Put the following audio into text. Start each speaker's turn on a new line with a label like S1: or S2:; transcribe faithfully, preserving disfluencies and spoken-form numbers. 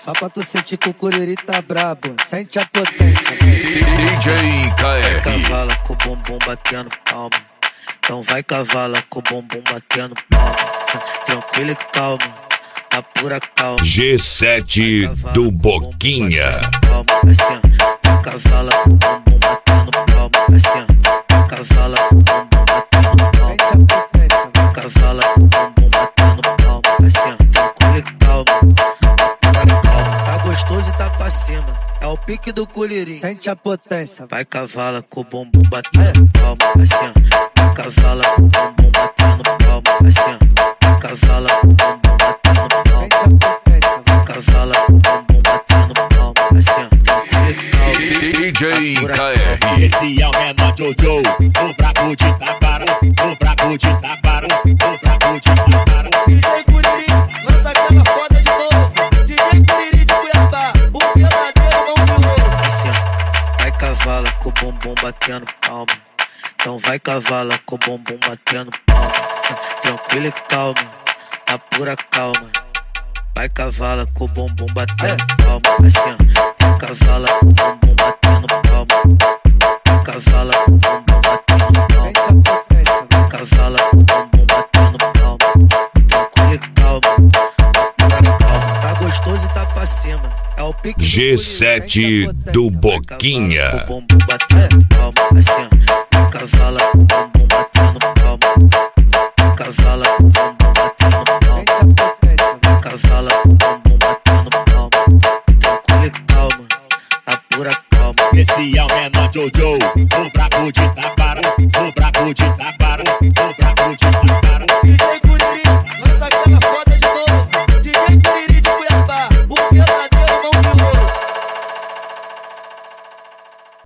S1: Só pra tu sentir que o curiri tá brabo, sente a potência.
S2: D J K R.
S1: Vai cavala com o bumbum batendo palma. Então vai cavala com o bumbum batendo palma. Tranquilo e calma, na pura calma.
S2: G sete do Boquinha.
S1: Palma, assim, ó. Vai cavala com o bumbum batendo palma. Assim, ó. Vai cavala com o bumbum batendo palma. Sente a potência. Vai cavala com o bumbum batendo palma. Assim, ó. Tranquilo e calma. Tá gostoso e tá pra cima, é o pique do culirim. Sente a potência. Vai cavala com o bumbum batendo palma. Assim, ó. Vai cavala com o bumbum batendo palma. Assim, ó. Vai cavala com o bumbum batendo palma. Sente a potência. Vai cavala com o bumbum batendo palma. Assim, ó.
S2: D J K R.
S3: Esse é o menor Jojo, o brabo de Taquara, o brabo de Taquara, o brabo de Taquara.
S4: D J Curirim, lança aquela foda de novo. D J Curirim de Cuiabá, o verdadeiro mão de novo.
S1: Assim, ó. Vai cavala com o bumbum batendo palma. Então vai cavala com o bumbum batendo palma. Tranquilo e calma, na pura calma. Vai cavala com o bumbum batendo palma. Assim, ó. Vai cavala com o bumbum batendo palma. Vai cavala com o bumbum batendo palma. Vai cavala com o bumbum batendo palma. Tranquilo e calma, na pura calma. Tá gostoso e tá pra cima, é o pique
S2: G sete do Boquinha.
S1: Vai cavala com o bumbum batendo palma. Assim, ó. Vai cavala com o bumbum batendo palma. Vai cavala com o bumbum batendo palma. Vai cavala com o bumbum batendo palma. Tranquilo e calma, na pura calma.
S3: Esse é o menor Jojo,